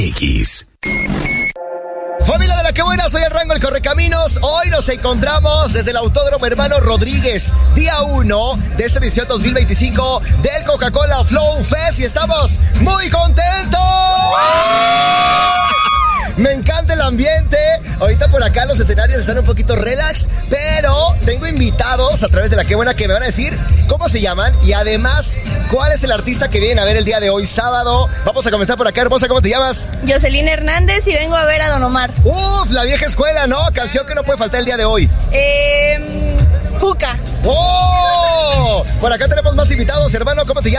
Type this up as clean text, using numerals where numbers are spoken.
X. Familia de la que buena, soy el Rango, el Correcaminos. Hoy nos encontramos desde el Autódromo Hermano Rodríguez, día 1 de esta edición 2025 del Coca-Cola Flow Fest y estamos muy contentos. Me encanta el ambiente. Ahorita por acá los escenarios están un poquito relax, pero tengo invitados a través de la que buena que me van a decir cómo se llaman y además cuál es el artista que vienen a ver el día de hoy, sábado. Vamos a comenzar por acá, hermosa. ¿Cómo te llamas? Jocelyn Hernández y vengo a ver a Don Omar. Uf, la vieja escuela, ¿no? Canción que no puede faltar el día de hoy. Juca. ¡Oh! Por acá tenemos más invitados, hermano. ¿Cómo te llamas?